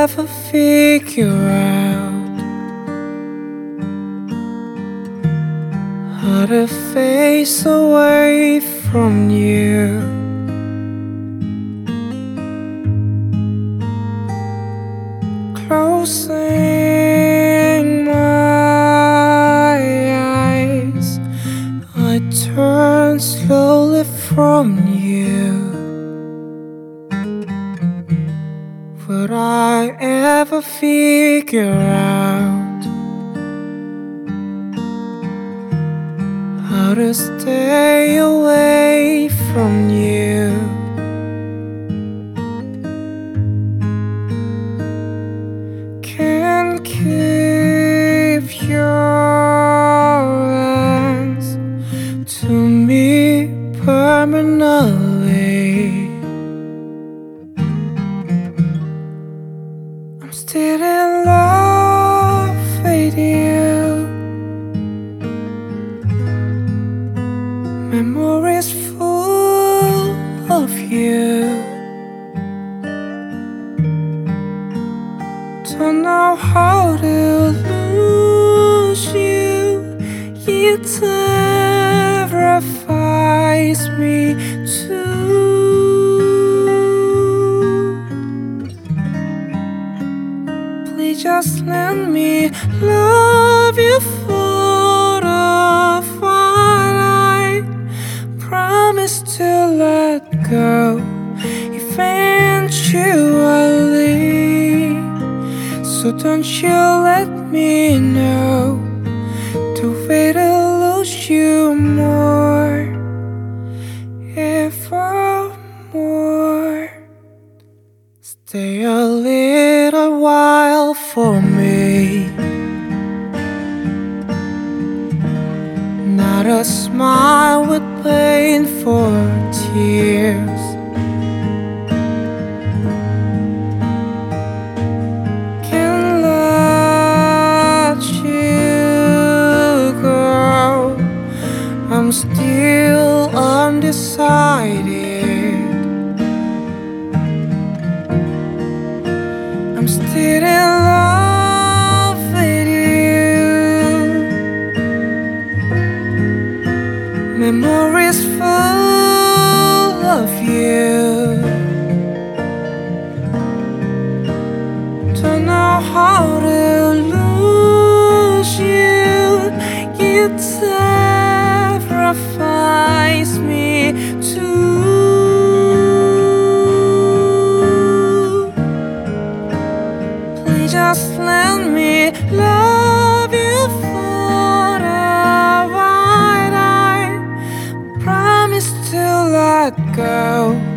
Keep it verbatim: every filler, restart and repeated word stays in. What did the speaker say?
ever figure out how to face away from you. Closing my eyes, I turn slowly from you. Would I ever figure out how to stay away from you? Can't keep your hands to me permanently. I'm still in love with you. Memories full of you. Don't know how to lose you. It terrifies me too. Please just let me love you for the fun. I promise to let go eventually. So don't you let me know the way to lose you more, ever more. Stay a little while for me. Not a smile with pain for tears. I'm still undecided. I'm still in love with you. Memories full of you. Don't know how to lose you. You terrifies me too. Please just let me love you for a while. I promise to let go